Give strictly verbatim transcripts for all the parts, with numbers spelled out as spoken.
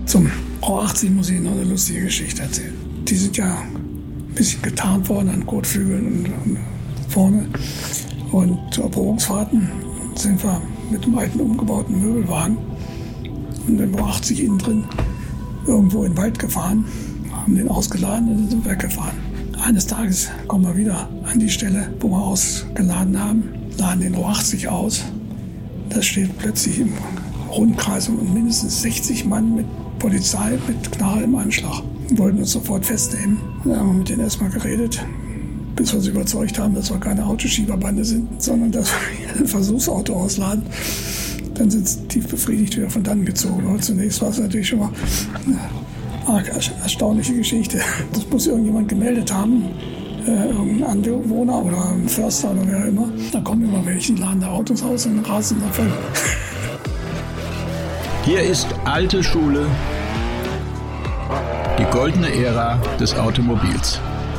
Zum V achtzig muss ich noch eine lustige Geschichte erzählen. Die sind ja ein bisschen getarnt worden an Kotflügeln und, und vorne. Und zu Erprobungsfahrten sind wir mit einem alten umgebauten Möbelwagen und dem V achtzig innen drin irgendwo in den Wald gefahren, haben den ausgeladen und sind weggefahren. Eines Tages kommen wir wieder an die Stelle, wo wir ausgeladen haben, laden den V achtzig aus. Da steht plötzlich im Rundkreis und mindestens sechzig Mann mit Polizei, mit Knarre im Anschlag. Wir wollten uns sofort festnehmen. Dann haben wir mit denen erstmal geredet, bis wir sie überzeugt haben, dass wir keine Autoschieberbande sind, sondern dass wir ein Versuchsauto ausladen. Dann sind sie tief befriedigt wieder von dann gezogen. Aber zunächst war es natürlich schon mal eine arg erstaunliche Geschichte. Das muss irgendjemand gemeldet haben, äh, irgendein Anwohner oder ein Förster oder wer auch immer. Da kommen immer welche, laden da Autos aus und rasen davon. Hier ist alte Schule, die goldene Ära des Automobils.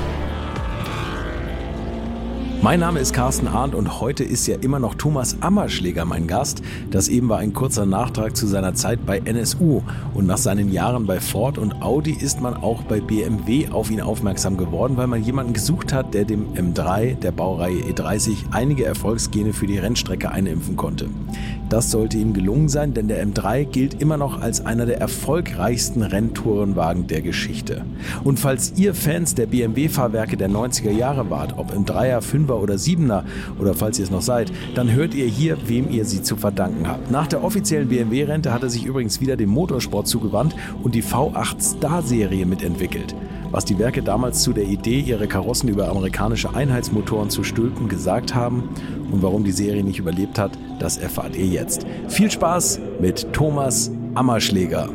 Mein Name ist Carsten Arndt und heute ist ja immer noch Thomas Ammerschläger mein Gast. Das eben war ein kurzer Nachtrag zu seiner Zeit bei N S U. Und nach seinen Jahren bei Ford und Audi ist man auch bei B M W auf ihn aufmerksam geworden, weil man jemanden gesucht hat, der dem M drei, der Baureihe E dreißig, einige Erfolgsgene für die Rennstrecke einimpfen konnte. Das sollte ihm gelungen sein, denn der M drei gilt immer noch als einer der erfolgreichsten Renntourenwagen der Geschichte. Und falls ihr Fans der B M W-Fahrwerke der neunziger Jahre wart, ob im Dreier, Fünfer oder Siebener oder falls ihr es noch seid, dann hört ihr hier, wem ihr sie zu verdanken habt. Nach der offiziellen B M W-Rente hat er sich übrigens wieder dem Motorsport zugewandt und die V acht Star-Serie mitentwickelt. Was die Werke damals zu der Idee, ihre Karossen über amerikanische Einheitsmotoren zu stülpen, gesagt haben und warum die Serie nicht überlebt hat, das erfahrt ihr jetzt. Viel Spaß mit Thomas Ammerschläger.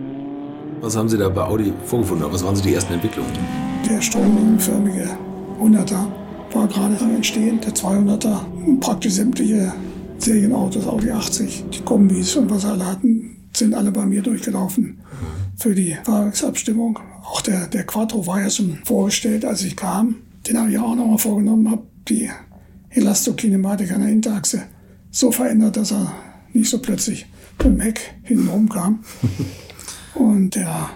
Was haben Sie da bei Audi vorgefunden? Was waren so die ersten Entwicklungen? Der stromlinienförmige hunderter war gerade am Entstehen, der zweihunderter. Praktisch sämtliche Serienautos, Audi achtzig, die Kombis und was alle hatten, sind alle bei mir durchgelaufen für die Fahrwerksabstimmung. Auch der, der Quattro war ja schon vorgestellt, als ich kam. Den habe ich auch nochmal vorgenommen, habe die Elastokinematik an der Hinterachse so verändert, dass er nicht so plötzlich beim Heck hintenrum kam. Und der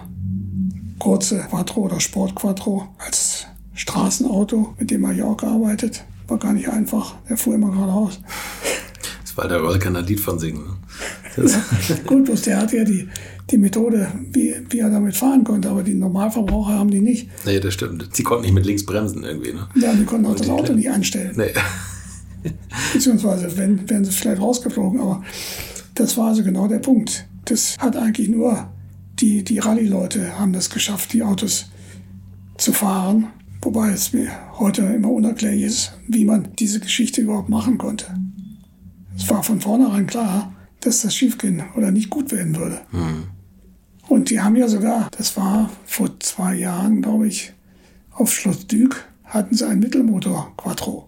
kurze Quattro oder Sport Quattro als Straßenauto, mit dem habe ich auch gearbeitet, war gar nicht einfach. Der fuhr immer geradeaus. Das war der Roll kann ein Lied von singen. Ne? Ja, gut, bloß der hat ja die, die Methode, wie, wie er damit fahren konnte, aber die Normalverbraucher haben die nicht. Nee, das stimmt. Sie konnten nicht mit links bremsen irgendwie. Ne? Ja, die konnten auch das Auto nicht anstellen. Nee. Beziehungsweise wenn, wären sie vielleicht rausgeflogen, aber das war also genau der Punkt. Das hat eigentlich nur die, die Rallye-Leute haben das geschafft, die Autos zu fahren. Wobei es mir heute immer unerklärlich ist, wie man diese Geschichte überhaupt machen konnte. Es war von vornherein klar, dass das schiefgehen oder nicht gut werden würde. Mhm. Und die haben ja sogar, das war vor zwei Jahren, glaube ich, auf Schloss Dück, hatten sie einen Mittelmotor Quattro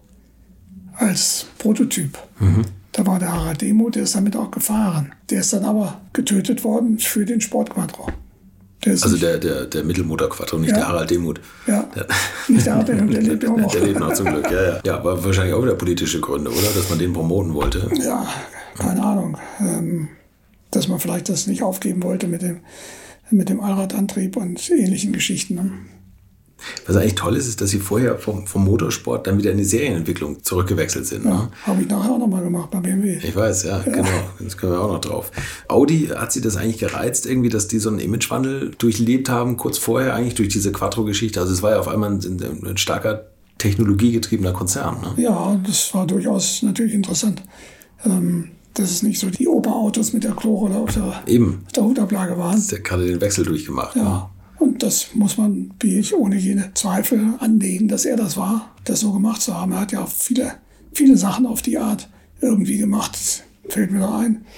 als Prototyp. Mhm. Da war der Harald Demuth, der ist damit auch gefahren. Der ist dann aber getötet worden für den Sport Quattro. Der also der, der, der Mittelmotor Quattro, nicht ja. der Harald Demuth. Ja, der, nicht der Harald Demuth, der lebt ja auch noch. Der lebt noch zum Glück, ja, ja. Ja, aber wahrscheinlich auch wieder politische Gründe, oder? Dass man den promoten wollte. Ja, keine Ahnung. Ähm, dass man vielleicht das nicht aufgeben wollte mit dem, mit dem Allradantrieb und ähnlichen Geschichten. Ne? Was eigentlich toll ist, ist, dass Sie vorher vom, vom Motorsport dann wieder in die Serienentwicklung zurückgewechselt sind. Ja, ne? Habe ich nachher auch nochmal gemacht bei B M W. Ich weiß, ja, ja, genau. Das können wir auch noch drauf. Audi, hat Sie das eigentlich gereizt, irgendwie, dass die so einen Imagewandel durchlebt haben, kurz vorher eigentlich durch diese Quattro-Geschichte? Also es war ja auf einmal ein, ein starker technologiegetriebener Konzern. Ne? Ja, das war durchaus natürlich interessant. Ähm, dass es nicht so die Oberautos mit der Chlorrolle auf der, Eben. auf der Hutablage waren. Der hat gerade den Wechsel durchgemacht. Ja. Ne? Und das muss man, wie ich, ohne jene Zweifel anlegen, dass er das war, das so gemacht zu haben. Er hat ja viele, viele Sachen auf die Art irgendwie gemacht. Das fällt mir da ein.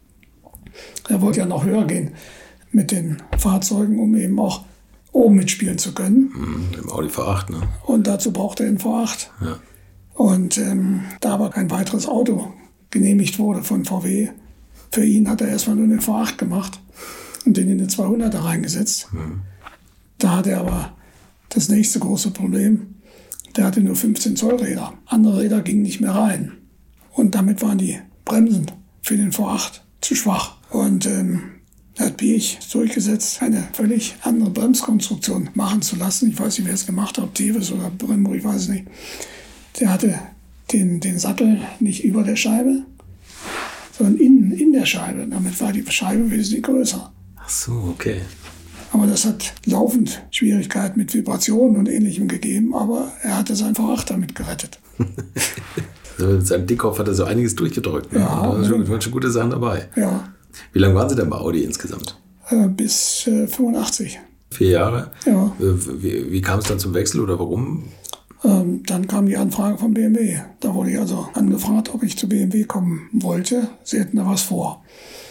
Er wollte ja noch höher gehen mit den Fahrzeugen, um eben auch oben mitspielen zu können. Mhm, im Audi V acht, ne? Und dazu brauchte er einen V acht. Ja. Und ähm, da aber kein weiteres Auto genehmigt wurde von V W, für ihn hat er erstmal nur den V acht gemacht und den in den zweihunderter reingesetzt. Mhm. Da hatte er aber das nächste große Problem. Der hatte nur fünfzehn Zoll Räder. Andere Räder gingen nicht mehr rein. Und damit waren die Bremsen für den V acht zu schwach. Und ähm, hat Piech durchgesetzt, eine völlig andere Bremskonstruktion machen zu lassen. Ich weiß nicht, wer es gemacht hat, Tevis oder Brembo, ich weiß es nicht. Der hatte den, den Sattel nicht über der Scheibe, sondern in, in der Scheibe. Damit war die Scheibe wesentlich größer. Ach so, okay. Aber das hat laufend Schwierigkeiten mit Vibrationen und Ähnlichem gegeben, aber er hatte sein V acht damit gerettet. Mit seinem Dickkopf hat er so einiges durchgedrückt. Ne? Ja. Da waren schon, schon gute Sachen dabei. Ja. Wie lange waren Sie denn bei Audi insgesamt? Äh, bis äh, fünfundachtzig. Vier Jahre? Ja. Wie, wie kam es dann zum Wechsel oder warum? Ähm, dann kam die Anfrage von B M W. Da wurde ich also angefragt, ob ich zu B M W kommen wollte. Sie hätten da was vor.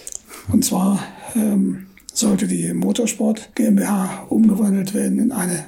Und zwar ähm, sollte die Motorsport GmbH umgewandelt werden in eine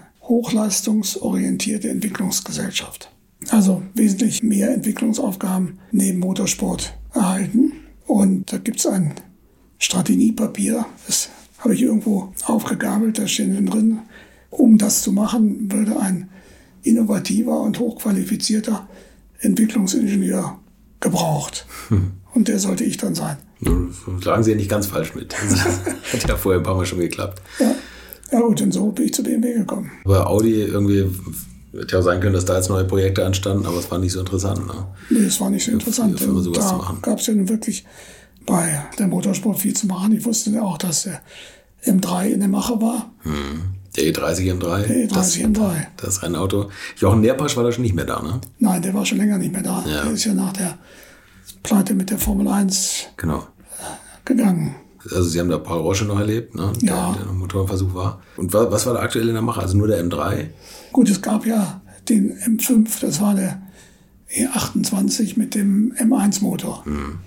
hochleistungsorientierte Entwicklungsgesellschaft. Also wesentlich mehr Entwicklungsaufgaben neben Motorsport erhalten. Und da gibt es ein Strategiepapier, das habe ich irgendwo aufgegabelt, da steht drin, um das zu machen, würde ein innovativer und hochqualifizierter Entwicklungsingenieur gebraucht. Hm. Und der sollte ich dann sein. Sagen Sie ja nicht ganz falsch mit. Das hat ja vorher ein paar Mal schon geklappt. Ja, ja gut, und so bin ich zu B M W gekommen. Aber Audi irgendwie, hätte ja auch sein können, dass da jetzt neue Projekte anstanden, aber es war nicht so interessant. Ne? Nee, es war nicht so interessant. Für, für sowas da zu machen. Gab es ja nun wirklich bei der Motorsport viel zu machen. Ich wusste ja auch, dass der M drei in der Mache war. Hm. Der E dreißig M drei. Der E dreißig M drei. Das, das Rennauto. Jochen Nerpasch war da schon nicht mehr da, ne? Nein, der war schon länger nicht mehr da. Ja. Der ist ja nach der Pleite mit der Formel eins genau. gegangen. Also Sie haben da Paul Rosche noch erlebt, ne? Ja. Der, der Motorversuch war. Und was, was war da aktuell in der Mache? Also nur der M drei? Gut, es gab ja den M fünf, das war der E achtundzwanzig mit dem M eins Motor. Hm.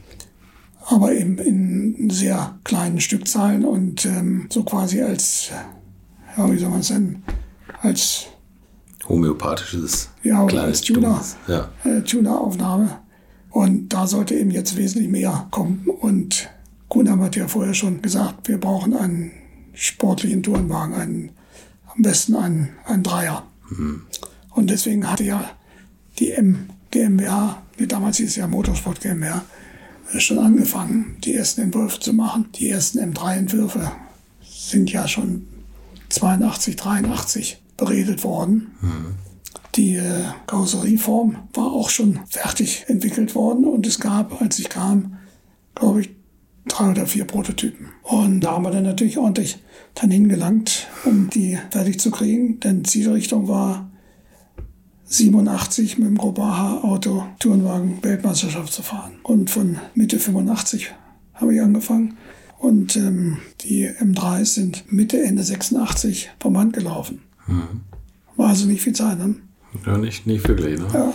Aber eben in sehr kleinen Stückzahlen und ähm, so quasi als, ja, wie soll man es nennen, als homöopathisches, ja, kleines als Tuner, ja. äh, Tuner-Aufnahme. Und da sollte eben jetzt wesentlich mehr kommen. Und Kunam hat ja vorher schon gesagt, wir brauchen einen sportlichen Tourenwagen, einen, am besten einen, einen Dreier. Mhm. Und deswegen hatte ja die M GmbH, wie damals hieß es ja Motorsport GmbH, schon angefangen, die ersten Entwürfe zu machen. Die ersten M drei Entwürfe sind ja schon zweiundachtzig, dreiundachtzig beredet worden. Mhm. Die äh, Karosserieform war auch schon fertig entwickelt worden und es gab, als ich kam, glaube ich, drei oder vier Prototypen. Und da haben wir dann natürlich ordentlich dann hingelangt, um die fertig zu kriegen, denn Zielrichtung war siebenundachtzig mit dem Grobaha Auto Tourenwagen Weltmeisterschaft zu fahren. Und von Mitte fünfundachtzig habe ich angefangen und ähm, die M dreis sind Mitte, Ende sechsundachtzig vom Band gelaufen. Mhm. War also nicht viel Zeit, ne? Ja, nicht, nicht wirklich. Ne? Ja.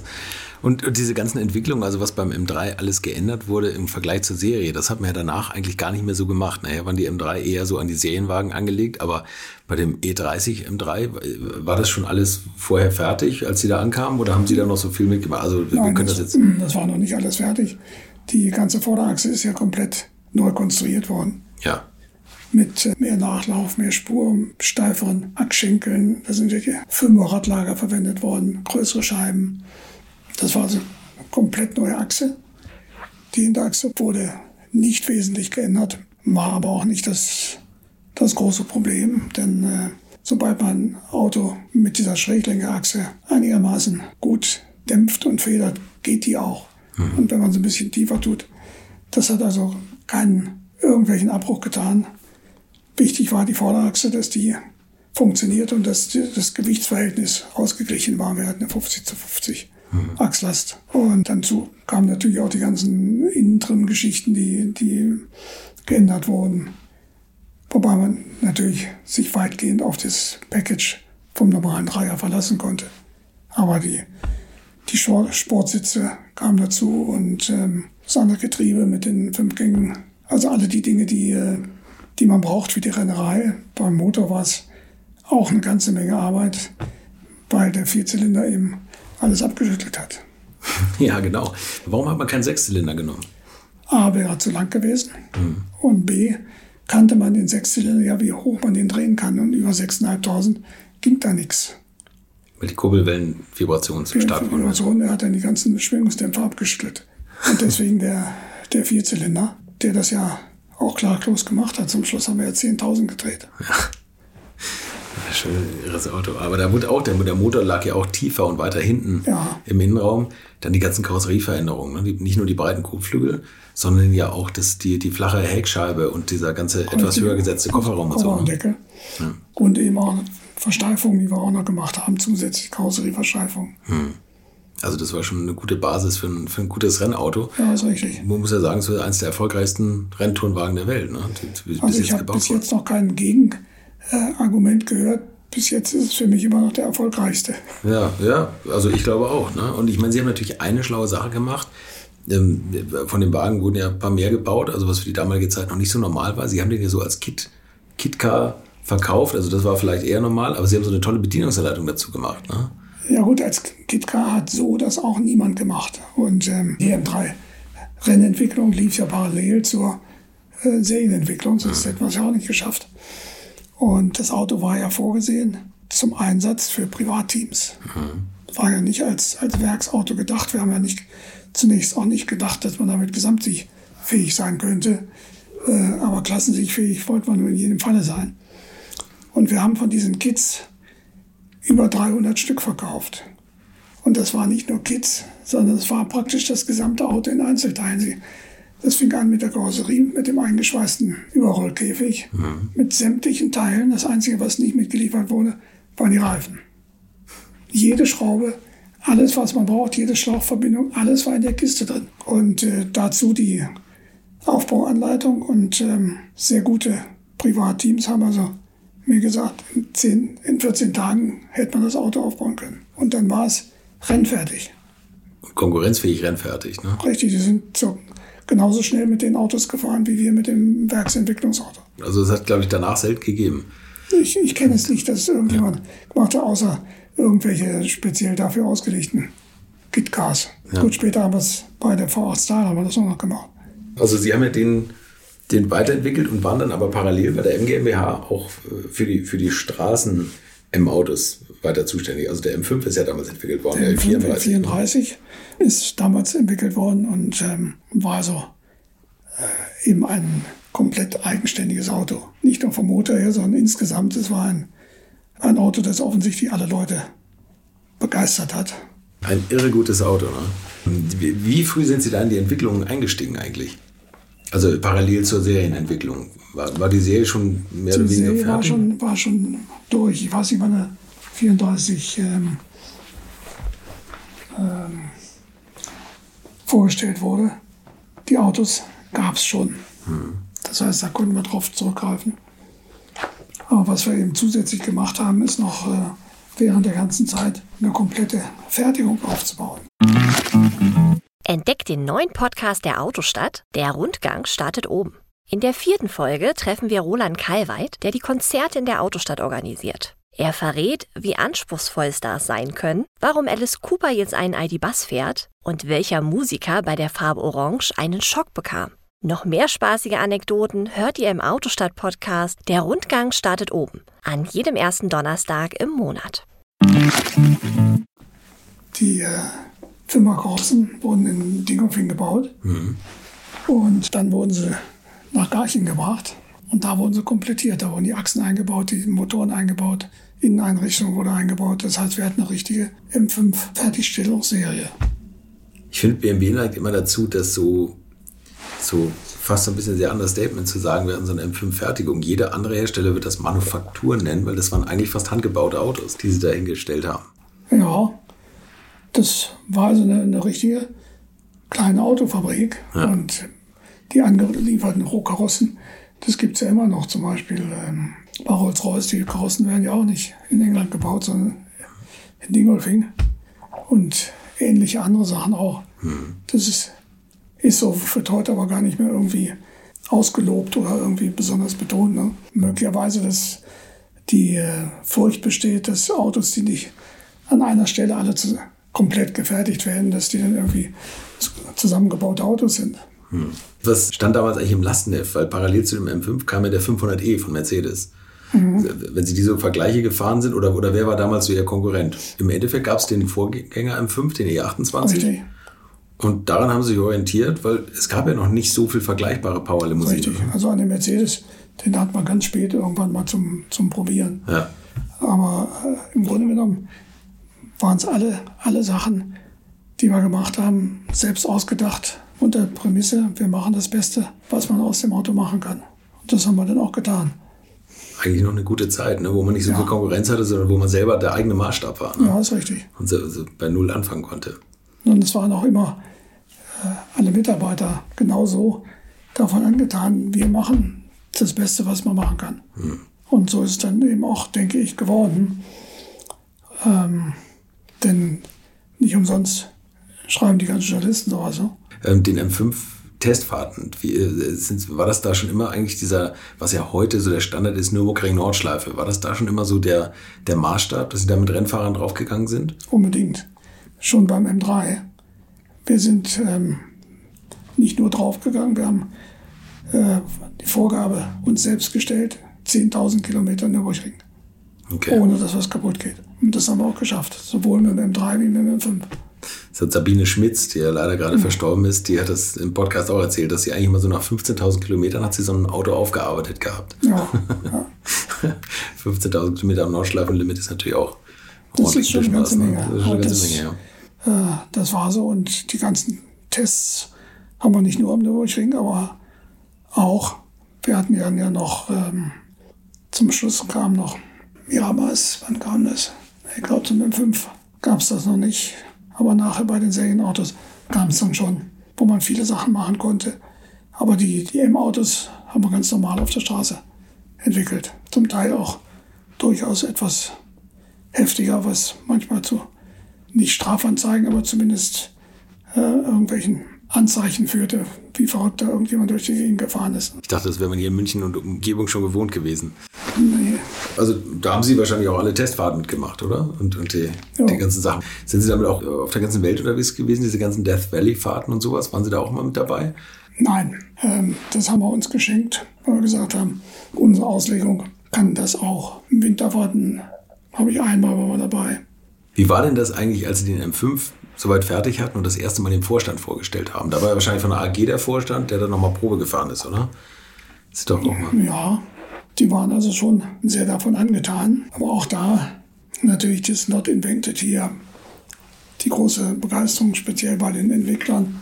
Und, und diese ganzen Entwicklungen, also was beim M drei alles geändert wurde im Vergleich zur Serie, das hat man ja danach eigentlich gar nicht mehr so gemacht. Naja, waren die M drei eher so an die Serienwagen angelegt, aber bei dem E dreißig M drei war das schon alles vorher fertig, als Sie da ankamen, oder haben Sie da noch so viel mitgemacht? Also Nein, wir können das, das jetzt. Das war noch nicht alles fertig. Die ganze Vorderachse ist ja komplett neu konstruiert worden. Ja. Mit mehr Nachlauf, mehr Spur, steiferen Achsschenkeln. Da sind ja die Fünfer-Radlager verwendet worden, größere Scheiben. Das war also eine komplett neue Achse. Die Hinterachse wurde nicht wesentlich geändert, war aber auch nicht das, das große Problem. Denn äh, sobald man ein Auto mit dieser Schräglenkerachse einigermaßen gut dämpft und federt, geht die auch. Mhm. Und wenn man sie ein bisschen tiefer tut, das hat also keinen irgendwelchen Abbruch getan. Wichtig war die Vorderachse, dass die funktioniert und dass das Gewichtsverhältnis ausgeglichen war. Wir hatten eine fünfzig zu fünfzig mhm. Achslast. Und dazu kamen natürlich auch die ganzen Innentrim-Geschichten, die, die geändert wurden. Wobei man natürlich sich weitgehend auf das Package vom normalen Dreier verlassen konnte. Aber die, die Sportsitze kamen dazu und ähm, das andere Getriebe mit den fünf Gängen. Also alle die Dinge, die... Äh, die man braucht für die Rennerei. Beim Motor war es auch eine ganze Menge Arbeit, weil der Vierzylinder eben alles abgeschüttelt hat. Ja, genau. Warum hat man keinen Sechszylinder genommen? A, wäre zu lang gewesen. Mhm. Und B, kannte man den Sechszylinder ja, wie hoch man den drehen kann. Und über sechstausendfünfhundert ging da nichts. Weil die Kurbelwellen Vibrationen zu stark waren. Vibration, er hat dann die ganzen Schwingungsdämpfer abgeschüttelt. Und deswegen der, der Vierzylinder, der das ja auch klaglos gemacht hat. Zum Schluss haben wir ja zehntausend gedreht. Ja. Schön irres Auto. Aber da wurde auch, der, der Motor lag ja auch tiefer und weiter hinten ja. im Innenraum. Dann die ganzen Karosserieveränderungen. Ne? Die, nicht nur die breiten Kotflügel, sondern ja auch das, die, die flache Heckscheibe und dieser ganze und etwas höher gesetzte Kofferraum. Kofferraumdeckel. So, ne? ja. Und eben auch Versteifungen, die wir auch noch gemacht haben, zusätzlich Karosserieversteifung. Hm. Also das war schon eine gute Basis für ein, für ein gutes Rennauto. Ja, ist richtig. Man muss ja sagen, so eines der erfolgreichsten Renntourenwagen der Welt. Ne? Die, die also ich habe bis jetzt noch kein Gegenargument gehört. Bis jetzt ist es für mich immer noch der erfolgreichste. Ja, ja, also ich glaube auch. Ne? Und ich meine, sie haben natürlich eine schlaue Sache gemacht. Ähm, von dem Wagen wurden ja ein paar mehr gebaut, also was für die damalige Zeit noch nicht so normal war. Sie haben den ja so als Kit, Kitcar verkauft, also das war vielleicht eher normal, aber sie haben so eine tolle Bedienungsanleitung dazu gemacht. Ne? Ja gut, als Kitcar hat so das auch niemand gemacht. Und ähm, die M drei Rennentwicklung lief ja parallel zur äh, Serienentwicklung. Das hätten wir es ja auch nicht geschafft. Und das Auto war ja vorgesehen zum Einsatz für Privatteams. Mhm. War ja nicht als, als Werksauto gedacht. Wir haben ja nicht, zunächst auch nicht gedacht, dass man damit gesamtsiegfähig sein könnte. Äh, aber klassensiegfähig wollte man nur in jedem Falle sein. Und wir haben von diesen Kits über dreihundert Stück verkauft. Und das war nicht nur Kits, sondern es war praktisch das gesamte Auto in Einzelteilen. Das fing an mit der Karosserie, mit dem eingeschweißten Überrollkäfig, mhm. mit sämtlichen Teilen. Das Einzige, was nicht mitgeliefert wurde, waren die Reifen. Jede Schraube, alles, was man braucht, jede Schlauchverbindung, alles war in der Kiste drin. Und äh, dazu die Aufbauanleitung und ähm, sehr gute Privatteams haben also mir gesagt, in, zehn, in vierzehn Tagen hätte man das Auto aufbauen können. Und dann war es rennfertig. Konkurrenzfähig rennfertig, ne? Richtig, die sind so genauso schnell mit den Autos gefahren, wie wir mit dem Werksentwicklungsauto. Also es hat, glaube ich, danach selten gegeben. Ich, ich kenne es nicht, dass es irgendjemand ja. gemacht hat, außer irgendwelche speziell dafür ausgelegten Kitcars. Ja. Gut, später haben wir es bei der V acht Star haben wir das auch noch gemacht. Also Sie haben ja den, den weiterentwickelt und waren dann aber parallel bei der M GmbH auch für die, für die Straßen-M-Autos weiter zuständig. Also der M fünf ist ja damals entwickelt worden. Der M fünf M vierunddreißig ist damals entwickelt worden und ähm, war so äh, eben ein komplett eigenständiges Auto. Nicht nur vom Motor her, sondern insgesamt. Es war ein, ein Auto, das offensichtlich alle Leute begeistert hat. Ein irre gutes Auto, ne? Wie, wie früh sind Sie da in die Entwicklung eingestiegen eigentlich? Also parallel zur Serienentwicklung. War, war die Serie schon mehr die oder weniger Serie fertig? War schon, war schon durch. Ich weiß nicht, wann eine vierunddreißig ähm, ähm, vorgestellt wurde. Die Autos gab es schon. Hm. Das heißt, da konnten wir drauf zurückgreifen. Aber was wir eben zusätzlich gemacht haben, ist noch äh, während der ganzen Zeit eine komplette Fertigung aufzubauen. Entdeckt den neuen Podcast der Autostadt. Der Rundgang startet oben. In der vierten Folge treffen wir Roland Kalweit, der die Konzerte in der Autostadt organisiert. Er verrät, wie anspruchsvoll Stars sein können, warum Alice Cooper jetzt einen I D-Bus fährt und welcher Musiker bei der Farbe Orange einen Schock bekam. Noch mehr spaßige Anekdoten hört ihr im Autostadt-Podcast. Der Rundgang startet oben, an jedem ersten Donnerstag im Monat. Die äh, Firma Karossen wurden in Dingolfing gebaut. Mhm. Und dann wurden sie nach Garching gebracht. Und da wurden sie komplettiert. Da wurden die Achsen eingebaut, die Motoren eingebaut, Inneneinrichtung wurde eingebaut. Das heißt, wir hatten eine richtige M fünf Fertigstellungsserie. Ich finde, B M W neigt immer dazu, dass so, so fast ein bisschen sehr Understatement zu sagen, wir hatten so eine M fünf Fertigung. Jeder andere Hersteller wird das Manufaktur nennen, weil das waren eigentlich fast handgebaute Autos, die sie da hingestellt haben. Ja, das war also eine, eine richtige kleine Autofabrik. Ja. Und die angelieferten Rohkarossen, das gibt es ja immer noch. Zum Beispiel ähm, bei Rolls-Royce, die Karossen werden ja auch nicht in England gebaut, sondern in Dingolfing. Und ähnliche andere Sachen auch. Hm. Das ist, ist so für heute aber gar nicht mehr irgendwie ausgelobt oder irgendwie besonders betont. Ne? Möglicherweise, dass die äh, Furcht besteht, dass Autos, die nicht an einer Stelle alle zu, komplett gefertigt werden, dass die dann irgendwie zusammengebaute Autos sind. Hm. Was stand damals eigentlich im Lastenheft? Weil parallel zu dem M fünf kam ja der fünfhundert e von Mercedes. Mhm. Wenn Sie diese Vergleiche gefahren sind, oder, oder wer war damals so Ihr Konkurrent? Im Endeffekt gab es den Vorgänger M fünf, den E achtundzwanzig. Richtig. Und daran haben sie sich orientiert, weil es gab ja noch nicht so viel vergleichbare Powerlimousinen. Richtig, also an dem Mercedes, den hat man ganz spät irgendwann mal zum, zum Probieren. Ja. Aber äh, im Grunde genommen waren es alle, alle Sachen, die wir gemacht haben, selbst ausgedacht, unter Prämisse, wir machen das Beste, was man aus dem Auto machen kann. Und das haben wir dann auch getan. Eigentlich noch eine gute Zeit, ne? Wo man nicht so ja. viel Konkurrenz hatte, sondern wo man selber der eigene Maßstab war. Ne? Ja, ist richtig. Und so, so bei Null anfangen konnte. Und es waren auch immer äh, alle Mitarbeiter genauso davon angetan, wir machen das Beste, was man machen kann. Hm. Und so ist es dann eben auch, denke ich, geworden. Ähm, denn nicht umsonst schreiben die ganzen Journalisten sowas. So. Ähm, den M fünf Testfahrten, wie, äh, sind, war das da schon immer eigentlich dieser, was ja heute so der Standard ist, Nürburgring-Nordschleife, war das da schon immer so der, der Maßstab, dass Sie da mit Rennfahrern draufgegangen sind? Unbedingt. Schon beim M drei. Wir sind ähm, nicht nur draufgegangen, wir haben äh, die Vorgabe uns selbst gestellt, zehntausend Kilometer Nürburgring. Okay. Ohne dass was kaputt geht. Und das haben wir auch geschafft, sowohl mit dem M drei wie mit dem M fünf. Das hat Sabine Schmitz, die ja leider gerade mhm. verstorben ist, die hat das im Podcast auch erzählt, dass sie eigentlich mal so nach fünfzehntausend Kilometern hat sie so ein Auto aufgearbeitet gehabt. Ja, ja. fünfzehntausend Kilometer am Nordschleifenlimit ist natürlich auch das ist schon eine ganze Menge. Das ist schon eine ganze Menge, ja. Äh, das war so und die ganzen Tests haben wir nicht nur am Nürburgring, aber auch, wir hatten ja noch, ähm, zum Schluss kam noch Miramas, wann kam das? Ich glaube zum M fünf gab es das noch nicht. Aber nachher bei den Serienautos kam es dann schon, wo man viele Sachen machen konnte. Aber die, die M-Autos haben wir ganz normal auf der Straße entwickelt. Zum Teil auch durchaus etwas heftiger, was manchmal zu, nicht Strafanzeigen, aber zumindest äh, irgendwelchen Anzeichen führte, wie verrückt da irgendjemand durch die Gegend gefahren ist. Ich dachte, das wäre man hier in München und Umgebung schon gewohnt gewesen. Nee. Also da haben Sie wahrscheinlich auch alle Testfahrten gemacht, oder? Und, und die, die ganzen Sachen. Sind Sie damit auch auf der ganzen Welt unterwegs gewesen, diese ganzen Death Valley-Fahrten und sowas? Waren Sie da auch mal mit dabei? Nein, ähm, das haben wir uns geschenkt, weil wir gesagt haben, unsere Auslegung kann das auch. Winterfahrten habe ich einmal war dabei. Wie war denn das eigentlich, als Sie den M fünf soweit fertig hatten und das erste Mal dem Vorstand vorgestellt haben? Da war ja wahrscheinlich von der A G der Vorstand, der dann nochmal Probe gefahren ist, oder? Das ist doch nochmal. Ja, die waren also schon sehr davon angetan. Aber auch da natürlich das Not Invented hier, die große Begeisterung, speziell bei den Entwicklern,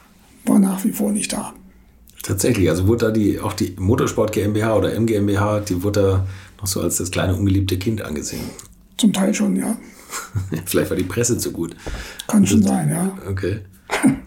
war nach wie vor nicht da. Tatsächlich, also wurde da die, auch die Motorsport GmbH oder M GmbH, die wurde da noch so als das kleine ungeliebte Kind angesehen. Zum Teil schon, ja. Vielleicht war die Presse zu gut. Kann schon sein, ja. Okay. Haben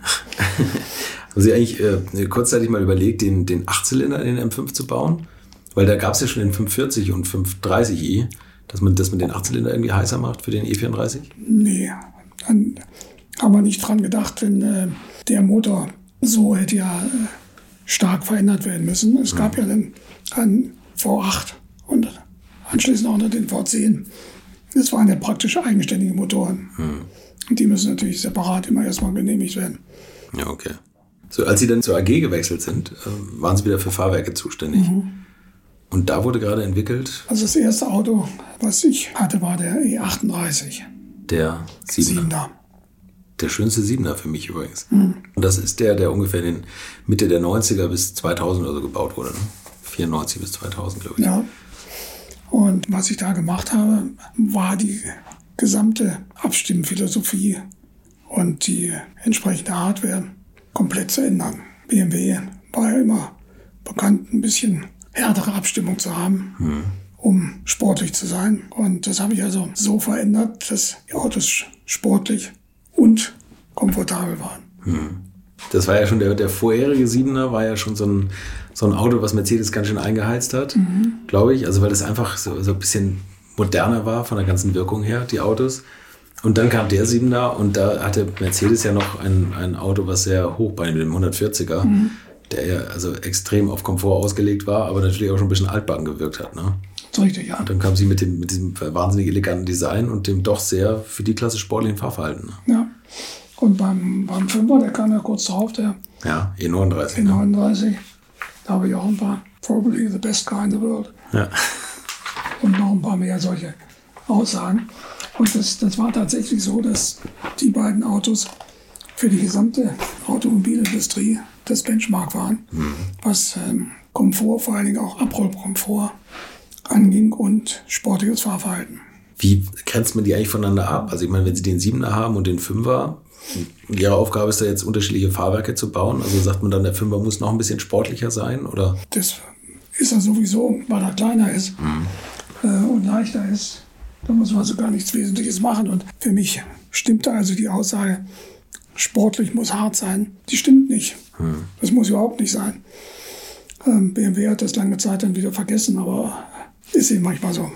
Sie eigentlich äh, kurzzeitig mal überlegt, den, den Achtzylinder in den M fünf zu bauen? Weil da gab es ja schon den fünf vierzig und fünf dreißig i, dass man, dass man den Achtzylinder irgendwie heißer macht für den E vierunddreißig? Nee, dann haben wir nicht dran gedacht, denn äh, der Motor so hätte ja äh, stark verändert werden müssen. Es gab mhm. ja dann einen V acht und anschließend auch noch den V zehn. Das waren ja praktisch eigenständige Motoren. Hm. Und die müssen natürlich separat immer erstmal genehmigt werden. Ja, okay. So, als Sie dann zur A G gewechselt sind, waren Sie wieder für Fahrwerke zuständig. Mhm. Und da wurde gerade entwickelt? Also das erste Auto, was ich hatte, war der E achtunddreißig. Der Siebener. Siebener. Der schönste Siebener für mich übrigens. Mhm. Und das ist der, der ungefähr in Mitte der neunziger bis zweitausend oder so gebaut wurde. Ne? vierundneunzig bis zweitausend, glaube ich. Ja. Und was ich da gemacht habe, war die gesamte Abstimmphilosophie und die entsprechende Hardware komplett zu ändern. B M W war ja immer bekannt, ein bisschen härtere Abstimmung zu haben, hm. um sportlich zu sein. Und das habe ich also so verändert, dass die Autos sportlich und komfortabel waren. Hm. Das war ja schon, der, der vorherige Siebener war ja schon so ein, so ein Auto, was Mercedes ganz schön eingeheizt hat, mhm. glaube ich. Also weil das einfach so, so ein bisschen moderner war von der ganzen Wirkung her, die Autos. Und dann kam der Siebener und da hatte Mercedes ja noch ein, ein Auto, was sehr hoch bei dem hundertvierziger, mhm. der ja also extrem auf Komfort ausgelegt war, aber natürlich auch schon ein bisschen altbacken gewirkt hat. Ne? So richtig, ja. Und dann kam sie mit, dem, mit diesem wahnsinnig eleganten Design und dem doch sehr für die Klasse sportlichen Fahrverhalten. Ne? Ja. Und beim, beim Fünfer, der kam ja kurz drauf, der ja, E neununddreißig. E neununddreißig. Ne? Da habe ich auch ein paar, probably the best car in the world. Ja. Und noch ein paar mehr solche Aussagen. Und das, das war tatsächlich so, dass die beiden Autos für die gesamte Automobilindustrie das Benchmark waren, mhm. was ähm, Komfort, vor allen Dingen auch Abrollkomfort anging und sportliches Fahrverhalten. Wie grenzt man die eigentlich voneinander ab? Also ich meine, wenn Sie den Siebener haben und den Fünfer, und Ihre Aufgabe ist da jetzt unterschiedliche Fahrwerke zu bauen, also sagt man dann, der Fünfer muss noch ein bisschen sportlicher sein, oder? Das ist er sowieso, weil er kleiner ist mhm. äh, und leichter ist. Da muss man also gar nichts Wesentliches machen. Und für mich stimmte also die Aussage, sportlich muss hart sein, die stimmt nicht. Mhm. Das muss überhaupt nicht sein. Ähm, B M W hat das lange Zeit dann wieder vergessen, aber ist eben manchmal so.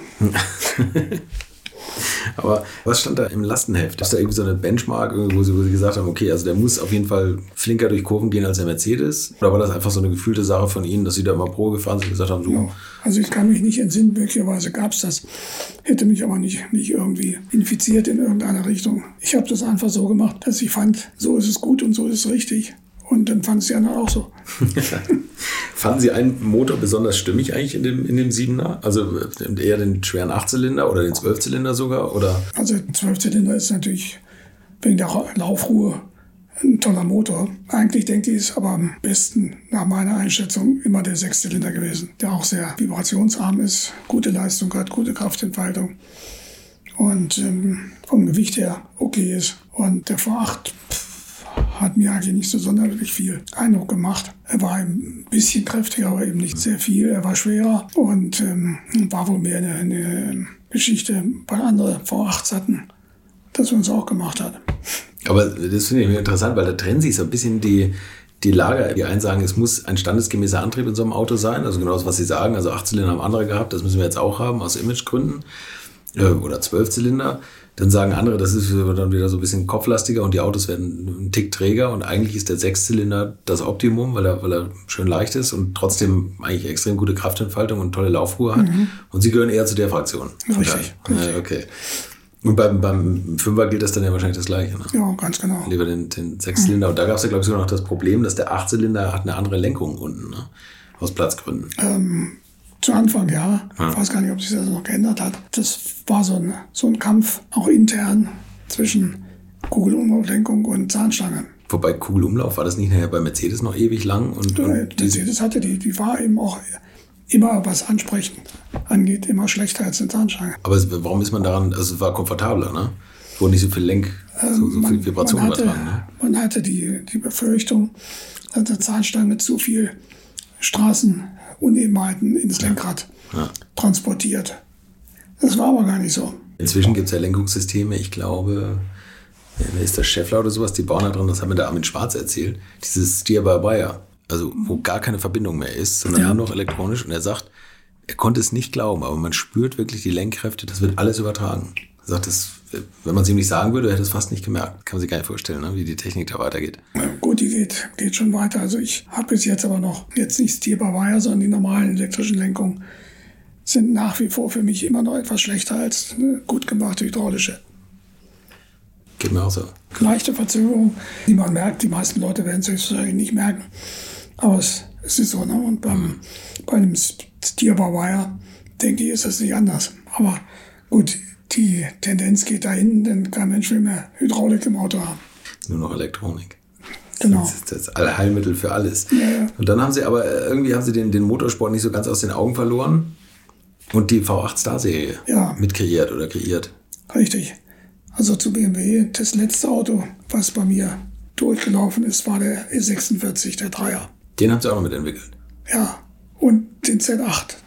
Aber was stand da im Lastenheft? Ist da irgendwie so eine Benchmark, wo sie, wo sie gesagt haben, okay, also der muss auf jeden Fall flinker durch Kurven gehen als der Mercedes? Oder war das einfach so eine gefühlte Sache von Ihnen, dass Sie da immer Pro gefahren sind und gesagt haben, so? Ja, also ich kann mich nicht entsinnen, möglicherweise gab es das, hätte mich aber nicht, nicht irgendwie infiziert in irgendeiner Richtung. Ich habe das einfach so gemacht, dass ich fand, so ist es gut und so ist es richtig. Und dann fanden es die anderen auch so. Fanden Sie einen Motor besonders stimmig eigentlich in dem, in dem Siebener? Also eher den schweren Achtzylinder oder den Zwölfzylinder sogar? Oder? Also der Zwölfzylinder ist natürlich wegen der Laufruhe ein toller Motor. Eigentlich denke ich, ist aber am besten nach meiner Einschätzung immer der Sechszylinder gewesen, der auch sehr vibrationsarm ist, gute Leistung hat, gute Kraftentfaltung und ähm, vom Gewicht her okay ist. Und der V acht hat mir eigentlich nicht so sonderlich viel Eindruck gemacht. Er war ein bisschen kräftiger, aber eben nicht sehr viel. Er war schwerer und ähm, war wohl mehr eine, eine Geschichte, weil andere V achts hatten, dass wir uns auch gemacht hat. Aber das finde ich interessant, weil da trennen sich so ein bisschen die, die Lager. Die einen sagen, es muss ein standesgemäßer Antrieb in so einem Auto sein. Also genau das, was Sie sagen. Also Achtzylinder haben andere gehabt, das müssen wir jetzt auch haben, aus Imagegründen. Äh, oder Zwölfzylinder. Dann sagen andere, das ist dann wieder so ein bisschen kopflastiger und die Autos werden einen Tick träger und eigentlich ist der Sechszylinder das Optimum, weil er, weil er schön leicht ist und trotzdem eigentlich extrem gute Kraftentfaltung und tolle Laufruhe hat. Mhm. Und Sie gehören eher zu der Fraktion. Richtig. Ja, okay. Und beim, beim Fünfer gilt das dann ja wahrscheinlich das Gleiche. Ne? Ja, ganz genau. Lieber den, den Sechszylinder. Mhm. Und da gab es ja, glaube ich, sogar noch das Problem, dass der Achtzylinder hat eine andere Lenkung unten, ne? Aus Platzgründen. Ähm, zu Anfang, ja. Ich ja. weiß gar nicht, ob sich das noch geändert hat. Das war so ein, so ein Kampf, auch intern, zwischen Kugelumlauflenkung und Zahnstange. Wobei Kugelumlauf war das nicht nachher bei Mercedes noch ewig lang? Und, ja, und Mercedes hatte die, die war eben auch immer, was Ansprechen angeht, immer schlechter als eine Zahnstange. Aber warum ist man daran, also es war komfortabler, ne? Wo nicht so viel Lenk, so, so viel Vibration man hatte, übertragen. Ne? Man hatte die, die Befürchtung, dass eine Zahnstange zu viel Straßenunebenheiten ins Lenkrad ja. Ja. transportiert. Das war aber gar nicht so. Inzwischen gibt es ja Lenkungssysteme, ich glaube, wer ist das, Schaeffler oder sowas, die bauen da drin, das hat mir der Armin Schwarz erzählt, dieses Steer-by-Wire, also wo gar keine Verbindung mehr ist, sondern ja. nur noch elektronisch. Und er sagt, er konnte es nicht glauben, aber man spürt wirklich die Lenkkräfte, das wird alles übertragen. Er sagt, das, wenn man es ihm nicht sagen würde, hätte es fast nicht gemerkt. Kann man sich gar nicht vorstellen, ne, wie die Technik da weitergeht. Ja, gut, die geht, geht schon weiter. Also ich habe bis jetzt aber noch, jetzt nicht Steer-by-Wire, sondern die normalen elektrischen Lenkungen sind nach wie vor für mich immer noch etwas schlechter als eine gut gemachte hydraulische. Geht mir auch so. Leichte Verzögerung, die man merkt. Die meisten Leute werden es höchstwahrscheinlich nicht merken. Aber es, es ist so. Ne? Und beim, mhm. bei einem Steer-by-Wire, denke ich, ist das nicht anders. Aber gut, die Tendenz geht dahin, denn kein Mensch will mehr Hydraulik im Auto haben. Nur noch Elektronik. Genau. Das ist das Allheilmittel für alles. Ja, ja. Und dann haben sie aber, irgendwie haben sie den, den Motorsport nicht so ganz aus den Augen verloren und die V acht Star-Serie ja. mit kreiert oder kreiert. Richtig. Also zu B M W, das letzte Auto, was bei mir durchgelaufen ist, war der E sechsundvierzig, der Dreier. Den haben sie auch noch mitentwickelt? Ja, und den Z acht.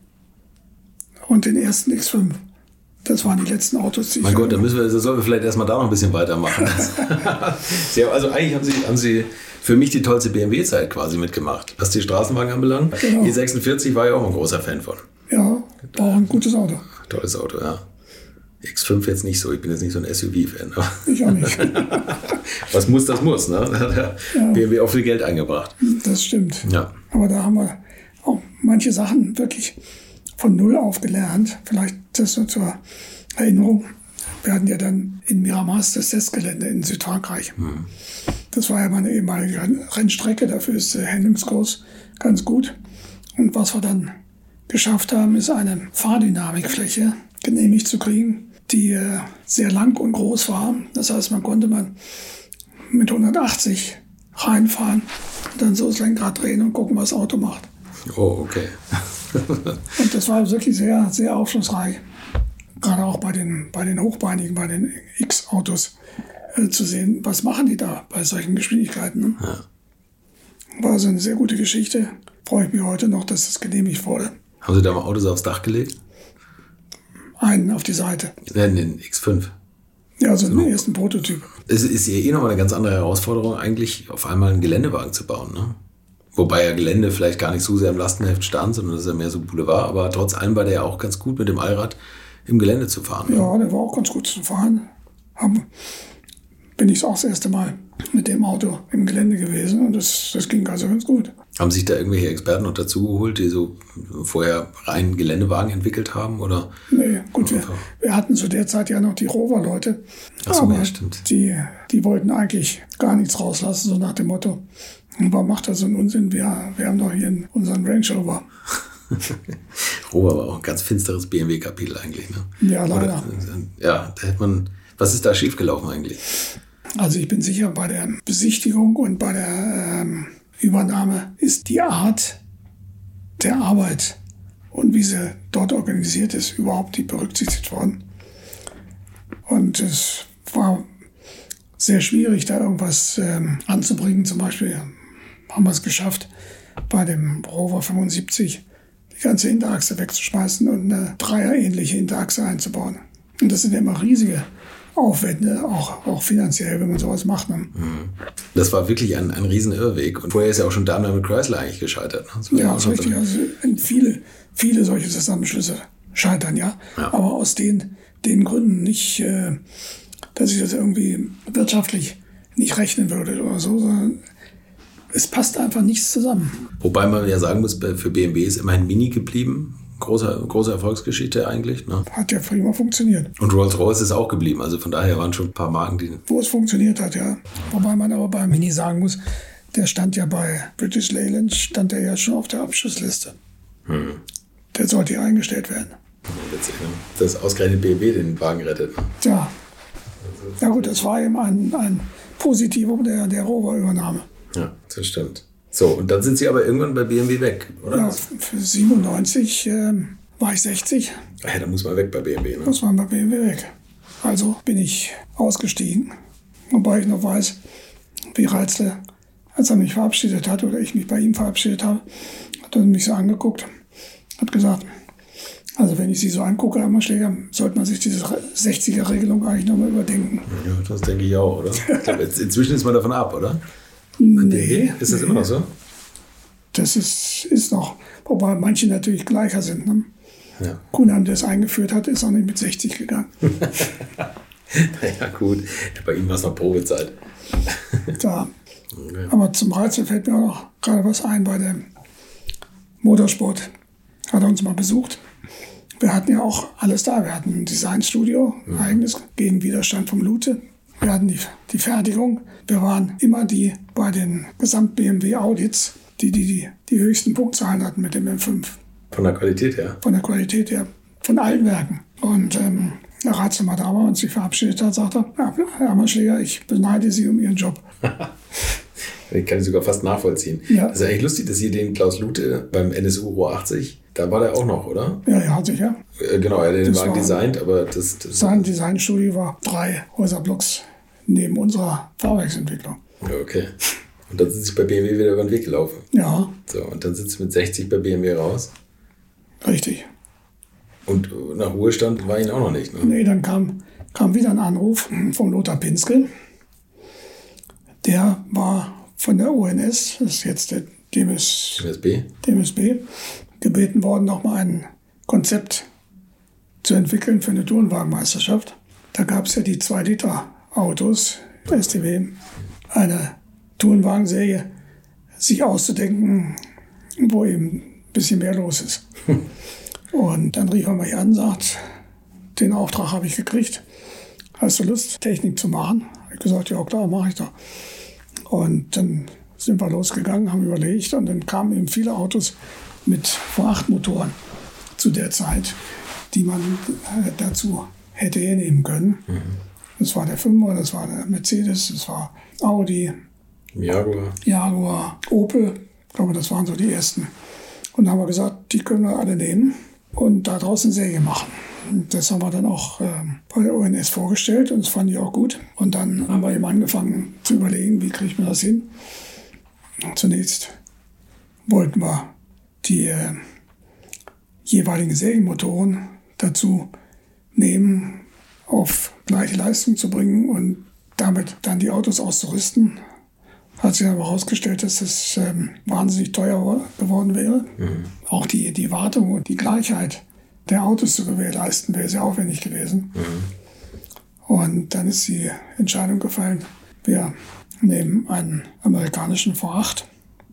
Und den ersten X fünf. Das waren die letzten Autos, die Mein Gott, dann müssen wir, das sollen wir vielleicht erstmal da noch ein bisschen weitermachen. Sie haben, also eigentlich haben Sie, haben Sie für mich die tollste B M W-Zeit quasi mitgemacht, was die Straßenwagen anbelangt. Genau. E sechsundvierzig war ja auch ein großer Fan von. Ja, war auch ein gutes Auto. Tolles Auto, ja. X fünf jetzt nicht so, ich bin jetzt nicht so ein S U V-Fan. Ich auch nicht. Was muss, das muss, ne? Da hat der ja. B M W auch viel Geld eingebracht. Das stimmt. Ja. Aber da haben wir auch manche Sachen wirklich von Null auf gelernt. Vielleicht das nur zur Erinnerung. Wir hatten ja dann in Miramas das Testgelände in Südfrankreich. Hm. Das war ja meine ehemalige Rennstrecke, dafür ist der Handlungskurs ganz gut. Und was wir dann geschafft haben, ist eine Fahrdynamikfläche genehmigt zu kriegen, die äh, sehr lang und groß war. Das heißt, man konnte man mit hundertachtzig reinfahren, dann so das Lenkrad drehen und gucken, was das Auto macht. Oh, okay. Und das war wirklich sehr, sehr aufschlussreich. Gerade auch bei den, bei den Hochbeinigen, bei den X-Autos äh, zu sehen, was machen die da bei solchen Geschwindigkeiten. Ne? Ja. War also eine sehr gute Geschichte. Freue ich mich heute noch, dass das genehmigt wurde. Haben Sie da mal Autos aufs Dach gelegt? Einen auf die Seite. Ja, den X fünf. Ja, also So. den ersten Prototyp. Es ist ja eh nochmal eine ganz andere Herausforderung, eigentlich auf einmal einen Geländewagen zu bauen. Ne? Wobei ja Gelände vielleicht gar nicht so sehr im Lastenheft stand, sondern das ist ja mehr so Boulevard. Aber trotz allem war der ja auch ganz gut mit dem Allrad im Gelände zu fahren. Ne? Ja, der war auch ganz gut zu fahren. Haben, bin ich auch das erste Mal mit dem Auto im Gelände gewesen und das, das ging also ganz gut. Haben sich da irgendwelche Experten noch dazu geholt, die so vorher rein Geländewagen entwickelt haben? Oder? Nee, gut, wir, wir hatten zu der Zeit ja noch die Rover-Leute. Ach so, aber ja, stimmt. Die, die wollten eigentlich gar nichts rauslassen, so nach dem Motto, warum macht das so einen Unsinn? Wir, wir haben doch hier unseren Range Rover. Rover war auch ein ganz finsteres B M W-Kapitel eigentlich. Ne? Ja, leider. Oder, ja, da hätte man, was ist da schiefgelaufen eigentlich? Also ich bin sicher, bei der Besichtigung und bei der ähm, Übernahme ist die Art der Arbeit und wie sie dort organisiert ist, überhaupt nicht berücksichtigt worden. Und es war sehr schwierig, da irgendwas ähm, anzubringen. Zum Beispiel haben wir es geschafft, bei dem Rover fünfundsiebzig die ganze Hinterachse wegzuschmeißen und eine dreierähnliche Hinterachse einzubauen. Und das sind ja immer riesige Aufwände, auch, auch finanziell, wenn man sowas macht. Ne? Das war wirklich ein, ein riesen Irrweg. Und vorher ist ja auch schon Daimler mit Chrysler eigentlich gescheitert. Ne? So Ja, ist richtig. Also viele, viele solche Zusammenschlüsse scheitern, ja. Ja. Aber aus den, den Gründen nicht, äh, dass ich das irgendwie wirtschaftlich nicht rechnen würde oder so, sondern es passt einfach nichts zusammen. Wobei man ja sagen muss, für B M W ist immerhin Mini geblieben. Große, große Erfolgsgeschichte eigentlich. Ne? Hat ja prima funktioniert. Und Rolls-Royce ist auch geblieben. Also von daher waren schon ein paar Marken, die... Wo es funktioniert hat, ja. Wobei man aber bei Mini sagen muss, der stand ja bei British Leyland, stand der ja schon auf der Abschussliste. Hm. Der sollte ja eingestellt werden. Witzig, ne? Dass ausgerechnet B M W den Wagen rettet. Ne? Ja. Ja gut, das war eben ein, ein Positivum der, der Rover-Übernahme. Ja, das stimmt. So, und dann sind Sie aber irgendwann bei B M W weg, oder? Ja, für siebenundneunzig ähm, war ich sechzig. Ach ja, da muss man weg bei B M W, ne? Muss man bei B M W weg. Also bin ich ausgestiegen. Wobei ich noch weiß, wie Reitzle, als er mich verabschiedet hat oder ich mich bei ihm verabschiedet habe, hat er mich so angeguckt, hat gesagt, also wenn ich Sie so angucke, Herr Ammerschläger, sollte man sich diese sechziger-Regelung eigentlich nochmal überdenken. Ja, das denke ich auch, oder? Ich glaube, jetzt, inzwischen ist man davon ab, oder? Nee. Ist das nee. immer noch so? Das ist, ist noch, wobei manche natürlich gleicher sind. Ne? Ja. Kunam, der es eingeführt hat, ist auch nicht mit sechzig gegangen. Ja, gut. Bei ihm war es noch Probezeit. Da. Okay. Aber zum Reizen fällt mir auch noch gerade was ein bei dem Motorsport. Hat er uns mal besucht. Wir hatten ja auch alles da. Wir hatten ein Designstudio, ein eigenes, gegen Widerstand vom Lute. Wir hatten die, die Fertigung. Wir waren immer die bei den Gesamt-B M W-Audits, die, die die die höchsten Punktzahlen hatten mit dem M fünf. Von der Qualität her? Von der Qualität her, von allen Werken. Und ähm, der Ratsnummer da war und sich verabschiedet hat, sagte er, ja, Herr Ammerschläger, ich beneide Sie um Ihren Job. Ich kann ich sogar fast nachvollziehen. Ja. Das ist ja eigentlich lustig, dass hier den Klaus Lute beim N S U Rohr achtzig, da war der auch noch, oder? Ja, ja, sicher. Äh, genau, er hat den Das Wagen war- designt, aber das... das Sein Designstudio war drei Häuserblocks neben unserer Fahrwerksentwicklung. Ja, okay. Und dann sind sie bei B M W wieder über den Weg gelaufen. Ja, So, und dann sind sie mit sechzig bei B M W raus. richtig. Und nach Ruhestand war ihn auch noch nicht. Ne? Nee, dann kam, kam wieder ein Anruf von Lothar Pinske. Der war von der O N S, das ist jetzt der D M S, M S B? D M S B, gebeten worden, nochmal ein Konzept zu entwickeln für eine Tourenwagenmeisterschaft. Da gab es ja die zwei Liter Autos, S T W, eine Tourenwagenserie, sich auszudenken, wo eben ein bisschen mehr los ist. Und dann rief er mich an und sagt, den Auftrag habe ich gekriegt. Hast du Lust, Technik zu machen? Ich habe gesagt, ja klar, mache ich doch. Und dann sind wir losgegangen, haben überlegt und dann kamen eben viele Autos mit V acht Motoren zu der Zeit, die man äh, dazu hätte hernehmen können. Mhm. Das war der Fünfer, das war der Mercedes, das war Audi, Jaguar, Jaguar, Opel. Ich glaube, das waren so die ersten. Und dann haben wir gesagt, die können wir alle nehmen und da draußen Serie machen. Und das haben wir dann auch äh, bei der O N S vorgestellt und das fand ich auch gut. Und dann haben wir eben angefangen zu überlegen, wie kriegt man das hin. Und zunächst wollten wir die äh, jeweiligen Serienmotoren dazu nehmen, auf gleiche Leistung zu bringen und damit dann die Autos auszurüsten. Hat sich aber herausgestellt, dass das ähm, wahnsinnig teuer geworden wäre. Mhm. Auch die, die Wartung und die Gleichheit der Autos zu gewährleisten, wäre sehr aufwendig gewesen. Mhm. Und dann ist die Entscheidung gefallen, wir nehmen einen amerikanischen V acht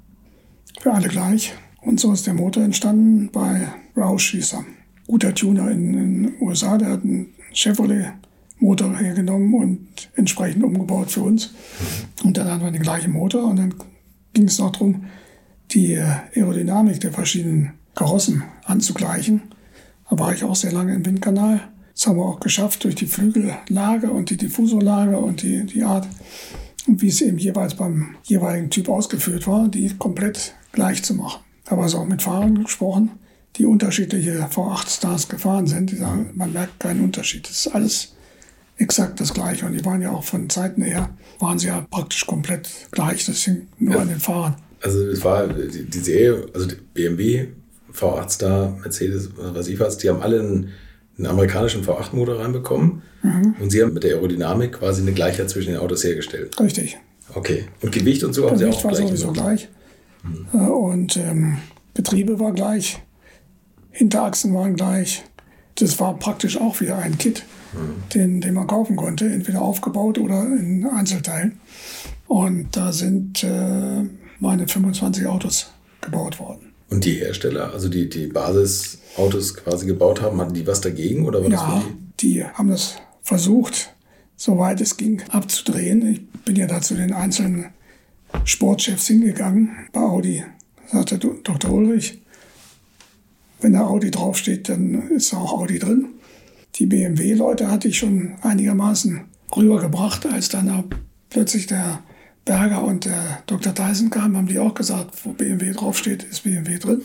für alle gleich. Und so ist der Motor entstanden bei Roush, hieß er. Guter Tuner in den U S A, der hat einen Chevrolet-Motor hergenommen und entsprechend umgebaut für uns. Und dann hatten wir den gleichen Motor und dann ging es noch darum, die Aerodynamik der verschiedenen Karossen anzugleichen. Da war ich auch sehr lange im Windkanal. Das haben wir auch geschafft durch die Flügellage und die Diffusorlage und die, die Art, wie es eben jeweils beim jeweiligen Typ ausgeführt war, die komplett gleich zu machen. Da war es auch mit Fahrern gesprochen, die unterschiedliche V acht Stars gefahren sind. Die sagen, man merkt keinen Unterschied. Das ist alles exakt das Gleiche. Und die waren ja auch von Zeiten her, waren sie ja praktisch komplett gleich. Das hing nur ja. an den Fahrern. Also es war die, die Serie, also die B M W, V acht Star, Mercedes, was ich weiß, die haben alle einen, einen amerikanischen V acht Motor reinbekommen. Mhm. Und sie haben mit der Aerodynamik quasi eine Gleichheit zwischen den Autos hergestellt. Richtig. Okay. Und Gewicht und so haben sie auch war gleich sowieso gemacht. gleich. Mhm. Und ähm, Getriebe war gleich. Hinterachsen waren gleich. Das war praktisch auch wieder ein Kit, mhm. den, den man kaufen konnte, entweder aufgebaut oder in Einzelteilen. Und da sind äh, meine fünfundzwanzig Autos gebaut worden. Und die Hersteller, also die, die Basisautos quasi gebaut haben, hatten die was dagegen? Oder war ja, das für die? die haben das versucht, soweit es ging, abzudrehen. Ich bin ja da zu den einzelnen Sportchefs hingegangen. Bei Audi sagte Doktor Ulrich, wenn da Audi draufsteht, dann ist da auch Audi drin. Die B M W-Leute hatte ich schon einigermaßen rübergebracht. Als dann da plötzlich der Berger und der Doktor Tyson kamen, haben die auch gesagt, wo B M W draufsteht, ist B M W drin.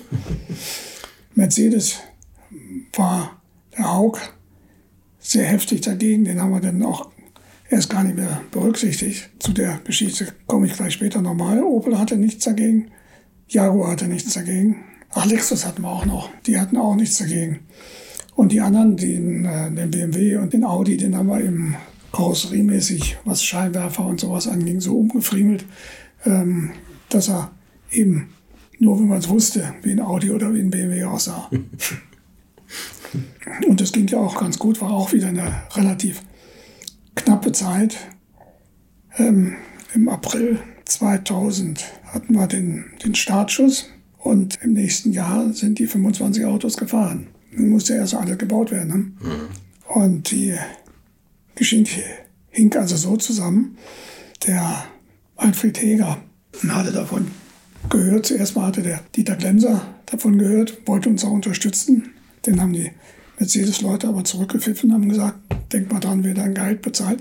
Mercedes war der Haug sehr heftig dagegen. Den haben wir dann auch erst gar nicht mehr berücksichtigt. Zu der Geschichte komme ich gleich später nochmal. Opel hatte nichts dagegen. Jaguar hatte nichts dagegen. Ach, Lexus hatten wir auch noch. Die hatten auch nichts dagegen. Und die anderen, den, äh, den B M W und den Audi, den haben wir eben karosseriemäßig, was Scheinwerfer und sowas anging, so umgefriemelt, ähm, dass er eben nur, wenn man es wusste, wie ein Audi oder wie ein B M W aussah. Und das ging ja auch ganz gut, war auch wieder eine relativ knappe Zeit. Ähm, Im April zweitausend hatten wir den, den Startschuss. Und im nächsten Jahr sind die fünfundzwanzig Autos gefahren. Dann musste erst alles gebaut werden. Ne? Mhm. Und die Geschichte hing also so zusammen. Der Alfred Heger hatte davon gehört. Zuerst mal hatte der Dieter Glemser davon gehört, wollte uns auch unterstützen. Den haben die Mercedes-Leute aber zurückgepfiffen und haben gesagt, denk mal dran, wer dein Gehalt bezahlt.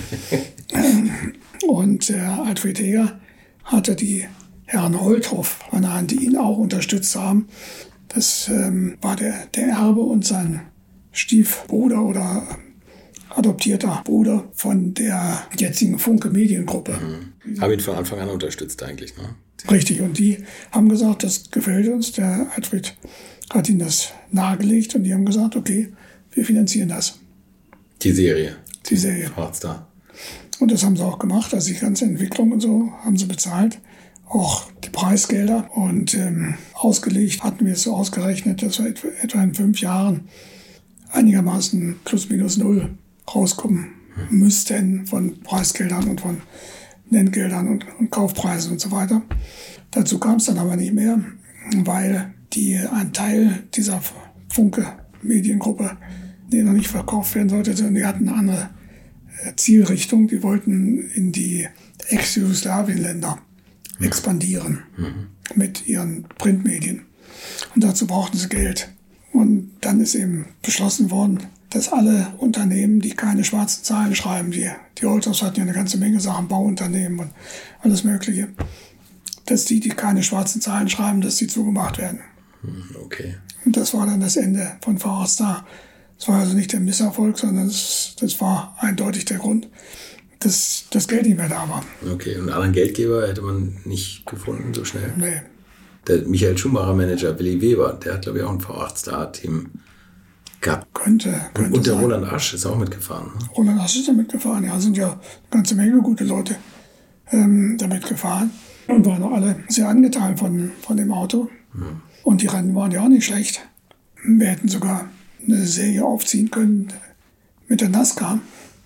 Und der Alfred Heger hatte die Herrn Holthoff an der Hand, die ihn auch unterstützt haben. Das ähm, war der, der Erbe und sein Stiefbruder oder adoptierter Bruder von der jetzigen Funke Mediengruppe. Mhm. Haben ihn von Anfang an unterstützt eigentlich, ne? Richtig, und die haben gesagt, das gefällt uns. Der Alfred hat ihnen das nahegelegt und die haben gesagt, okay, wir finanzieren das. Die Serie? Die Serie. Hotstar. Und das haben sie auch gemacht, also die ganze Entwicklung und so haben sie bezahlt. Auch die Preisgelder. Und ähm, ausgelegt hatten wir es so ausgerechnet, dass wir etwa, etwa in fünf Jahren einigermaßen plus minus null rauskommen müssten von Preisgeldern und von Nenngeldern und, und Kaufpreisen und so weiter. Dazu kam es dann aber nicht mehr, weil die, ein Teil dieser Funke-Mediengruppe, die noch nicht verkauft werden sollte, sondern die hatten eine andere Zielrichtung. Die wollten in die Ex-Jugoslawien-Länder expandieren mhm. mit ihren Printmedien. Und dazu brauchten sie Geld. Und dann ist eben beschlossen worden, dass alle Unternehmen, die keine schwarzen Zahlen schreiben, die, die Holthaus hatten ja eine ganze Menge Sachen, Bauunternehmen und alles Mögliche, dass die, die keine schwarzen Zahlen schreiben, dass die zugemacht werden. Okay. Und das war dann das Ende von V H Star. Das war also nicht der Misserfolg, sondern das, das war eindeutig der Grund, dass das Geld nicht mehr da war. Okay, und einen anderen Geldgeber hätte man nicht gefunden so schnell? Nee. Der Michael Schumacher-Manager Willi Weber, der hat, glaube ich, auch ein V acht Star-Team gehabt. Könnte, könnte Und der sein. Roland Asch ist auch mitgefahren. Ne? Roland Asch ist da mitgefahren. Ja, sind ja eine ganze Menge gute Leute ähm, damit gefahren. Und waren auch alle sehr angetan von, von dem Auto. Hm. Und die Rennen waren ja auch nicht schlecht. Wir hätten sogar eine Serie aufziehen können mit der NASCAR.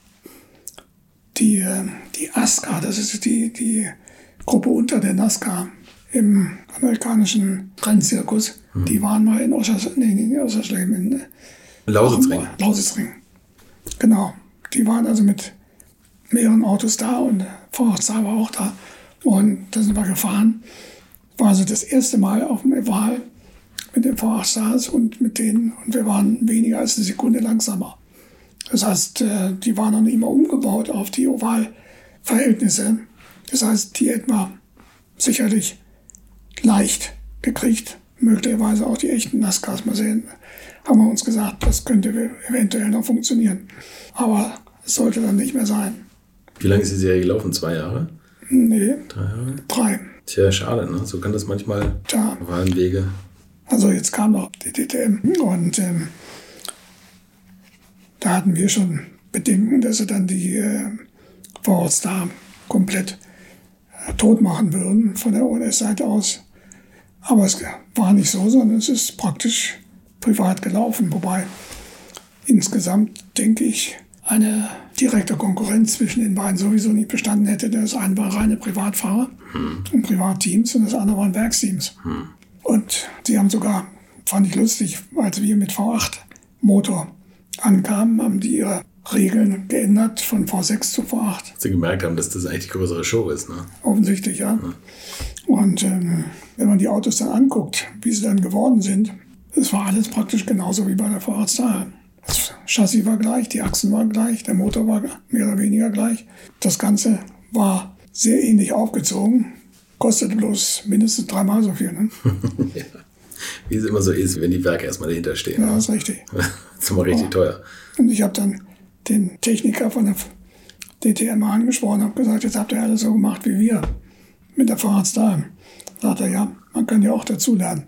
Die, die ASCAR, das ist die, die Gruppe unter der NASCAR im amerikanischen Rennzirkus. Hm. Die waren mal in Oschers, nee, in Oschersleben, in Lausitzring. Lausitzring. Genau. Die waren also mit mehreren Autos da und V acht Star war auch da. Und da sind wir gefahren. War also das erste Mal auf dem Eval mit den V acht Stars und mit denen. Und wir waren weniger als eine Sekunde langsamer. Das heißt, die waren dann immer umgebaut auf die Ovalverhältnisse. Das heißt, die hätten wir sicherlich leicht gekriegt. Möglicherweise auch die echten NASCARs mal sehen. Haben wir uns gesagt, das könnte eventuell noch funktionieren. Aber es sollte dann nicht mehr sein. Wie lange ist die Serie gelaufen? Zwei Jahre? Nee. Drei Jahre? Drei. Tja, schade, ne? So kann das manchmal Ja. auf allen Wege. Also jetzt kam noch die D T M und ähm, da hatten wir schon Bedenken, dass sie dann die äh, V acht Star komplett äh, tot machen würden von der O N S-Seite aus. Aber es war nicht so, sondern es ist praktisch privat gelaufen. Wobei insgesamt, denke ich, eine direkte Konkurrenz zwischen den beiden sowieso nicht bestanden hätte. Das eine war reine Privatfahrer hm. und Privatteams und das andere waren Werksteams. Hm. Und die haben sogar, fand ich lustig, als wir mit V acht Motor ankamen, haben die ihre Regeln geändert von V sechs zu V acht. Sie gemerkt haben, dass das eigentlich die größere Show ist, ne? Offensichtlich, ja. ja. Und ähm, wenn man die Autos dann anguckt, wie sie dann geworden sind, es war alles praktisch genauso wie bei der V acht Star. Das Chassis war gleich, die Achsen waren gleich, der Motor war mehr oder weniger gleich. Das Ganze war sehr ähnlich aufgezogen, kostete bloß mindestens dreimal so viel. Ne? Ja. Wie es immer so ist, wenn die Werke erstmal dahinter stehen. Ja, das ist richtig. Das ist immer richtig ja. teuer. Und ich habe dann den Techniker von der D T M angesprochen und habe gesagt, jetzt habt ihr alles so gemacht wie wir mit der V acht Star. Sagt er, ja, man kann ja auch dazulernen.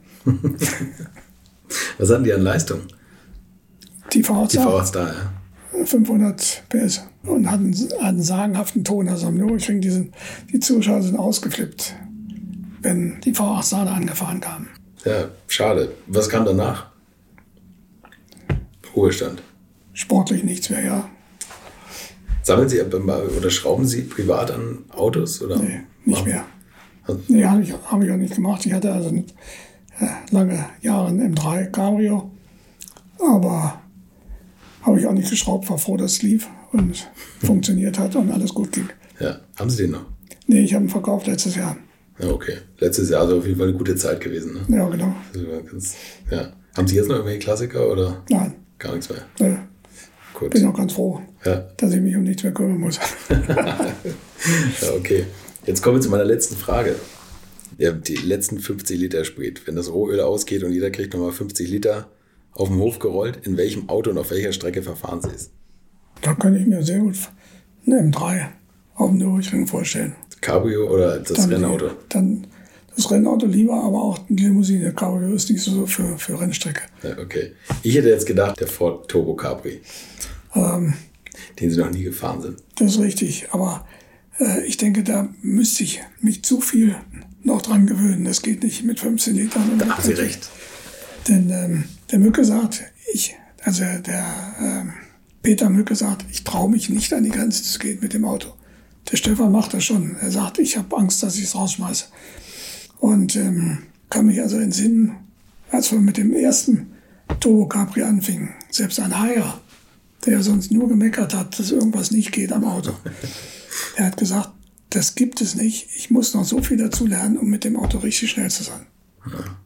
Was hatten die an Leistung? Die V acht Star? Die V acht Star, ja. fünfhundert P S und hatten einen sagenhaften Ton. Also am Nürburgring, die, sind, die Zuschauer sind ausgeflippt, wenn die V acht Star da angefahren kamen. Ja, schade. Was kam danach? Ruhestand. Sportlich nichts mehr, ja. Sammeln Sie oder schrauben Sie privat an Autos? Oder? Nee, nicht mehr. Nee, habe ich, hab ich auch nicht gemacht. Ich hatte also nicht, äh, lange Jahre ein M drei Cabrio, aber habe ich auch nicht geschraubt, war froh, dass es lief und funktioniert hat und alles gut ging. Ja, haben Sie den noch? Nee, ich habe ihn verkauft letztes Jahr. Ja, okay. Letztes Jahr, also auf jeden Fall eine gute Zeit gewesen. Ne? Ja, genau. Also ganz, ja. Haben Sie jetzt noch irgendwelche Klassiker oder? Nein. Gar nichts mehr? Nee. Gut. Bin auch ganz froh, ja. dass ich mich um nichts mehr kümmern muss. Ja, okay. Jetzt kommen wir zu meiner letzten Frage. Ja, die letzten fünfzig Liter Sprit. Wenn das Rohöl ausgeht und jeder kriegt nochmal fünfzig Liter auf dem Hof gerollt, in welchem Auto und auf welcher Strecke verfahren Sie es? Da kann ich mir sehr gut eine M drei auf dem Nürburgring vorstellen. Cabrio oder das dann Rennauto? Die, dann das Rennauto lieber, aber auch die Limousine. Cabrio ist nicht so für, für Rennstrecke. Ja, okay. Ich hätte jetzt gedacht, der Ford Turbo Capri, ähm, den Sie noch nie gefahren sind. Das ist richtig, aber äh, ich denke, da müsste ich mich zu viel noch dran gewöhnen. Das geht nicht mit fünfzehn Litern. Da haben Sie recht. Denn ähm, der Mücke sagt, ich, also der ähm, Peter Mücke sagt, ich traue mich nicht an die Grenze zu gehen mit dem Auto. Der Stefan macht das schon. Er sagt, ich habe Angst, dass ich es rausschmeiße. Und ähm, kann mich also entsinnen, als wir mit dem ersten Turbo Capri anfingen, selbst ein Haier, der sonst nur gemeckert hat, dass irgendwas nicht geht am Auto. Er hat gesagt, das gibt es nicht. Ich muss noch so viel dazu lernen, um mit dem Auto richtig schnell zu sein. Ja.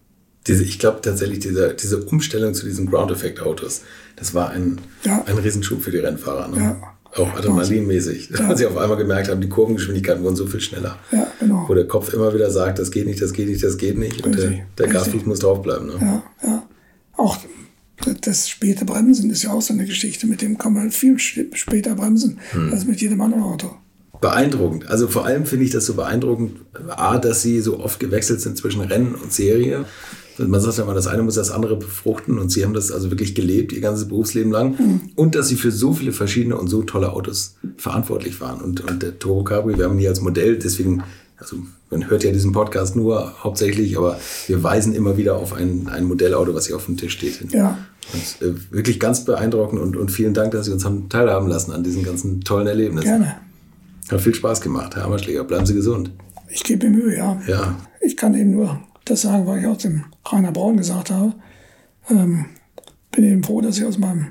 Diese, ich glaube tatsächlich, diese, diese Umstellung zu diesen Ground-Effect-Autos, das war ein, ja. ein Riesenschub für die Rennfahrer. Ne? Ja. Auch adrenalinmäßig. Ja. Dass sie auf einmal gemerkt haben, die Kurvengeschwindigkeiten wurden so viel schneller. Ja, genau. Wo der Kopf immer wieder sagt, das geht nicht, das geht nicht, das geht nicht. Und der, der Gasfuß muss draufbleiben. Ne? Ja, ja. Auch das späte Bremsen ist ja auch so eine Geschichte. Mit dem kann man viel später bremsen hm. als mit jedem anderen Auto. Beeindruckend. Also vor allem finde ich das so beeindruckend, A, dass sie so oft gewechselt sind zwischen Rennen und Serie. Man sagt ja mal, das eine muss das andere befruchten und sie haben das also wirklich gelebt, ihr ganzes Berufsleben lang. Mhm. Und dass sie für so viele verschiedene und so tolle Autos verantwortlich waren. Und, und der Toro Cabrio, wir haben ihn hier als Modell, deswegen, also man hört ja diesen Podcast nur hauptsächlich, aber wir weisen immer wieder auf ein, ein Modellauto, was hier auf dem Tisch steht. Hin. Ja. Und, äh, wirklich ganz beeindruckend und, und vielen Dank, dass Sie uns haben teilhaben lassen an diesen ganzen tollen Erlebnissen. Gerne. Hat viel Spaß gemacht, Herr Hammerschläger. Bleiben Sie gesund. Ich gebe mir Mühe, ja. Ja. Ich kann eben nur das sagen, was ich auch dem Rainer Braun gesagt habe. Ähm, bin eben froh, dass ich aus meinem,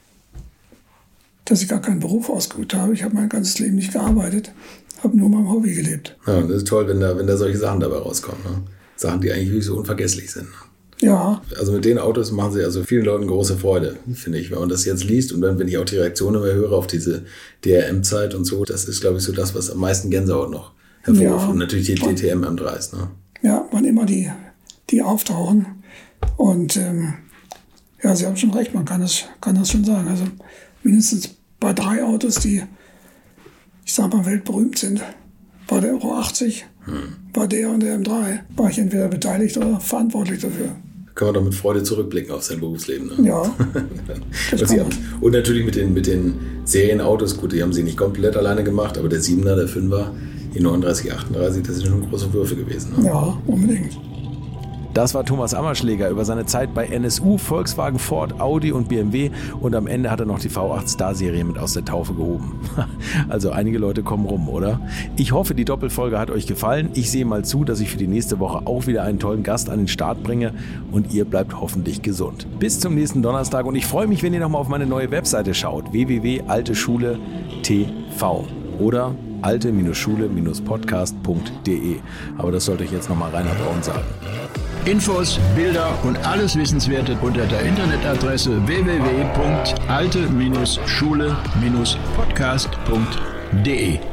dass ich gar keinen Beruf ausgeübt habe. Ich habe mein ganzes Leben nicht gearbeitet, habe nur meinem Hobby gelebt. Ja, das ist toll, wenn da, wenn da solche Sachen dabei rauskommen. Ne? Sachen, die eigentlich wirklich so unvergesslich sind. Ja. Also mit den Autos machen sie also vielen Leuten große Freude, finde ich. Wenn man das jetzt liest und dann, wenn ich auch die Reaktionen immer höre auf diese D R M-Zeit und so, das ist, glaube ich, so das, was am meisten Gänsehaut noch hervorruft. Ja. Und natürlich die D T M M drei. Ne? Ja, wann immer die, die auftauchen. Und ähm, ja, Sie haben schon recht, man kann das, kann das schon sagen. Also mindestens bei drei Autos, die, ich sag mal, weltberühmt sind, bei der Euro achtzig, hm. bei der und der M drei, war ich entweder beteiligt oder verantwortlich dafür. Kann man doch mit Freude zurückblicken auf sein Berufsleben. Ne? Ja. und, Sie haben, und natürlich mit den, mit den Serienautos, gut, die haben Sie nicht komplett alleine gemacht, aber der Siebener, der Fünfer, die neununddreißig, achtunddreißig, das sind schon große Würfe gewesen. Ne? Ja, unbedingt. Das war Thomas Ammerschläger über seine Zeit bei N S U, Volkswagen, Ford, Audi und B M W und am Ende hat er noch die V acht Star-Serie mit aus der Taufe gehoben. Also einige Leute kommen rum, oder? Ich hoffe, die Doppelfolge hat euch gefallen. Ich sehe mal zu, dass ich für die nächste Woche auch wieder einen tollen Gast an den Start bringe und ihr bleibt hoffentlich gesund. Bis zum nächsten Donnerstag und ich freue mich, wenn ihr nochmal auf meine neue Webseite schaut, w w w punkt alte schule t v oder alte Schule Podcast punkt d e. Aber das sollte ich jetzt nochmal Rainer Braun sagen. Infos, Bilder und alles Wissenswerte unter der Internetadresse w w w punkt alte Schule Podcast punkt d e.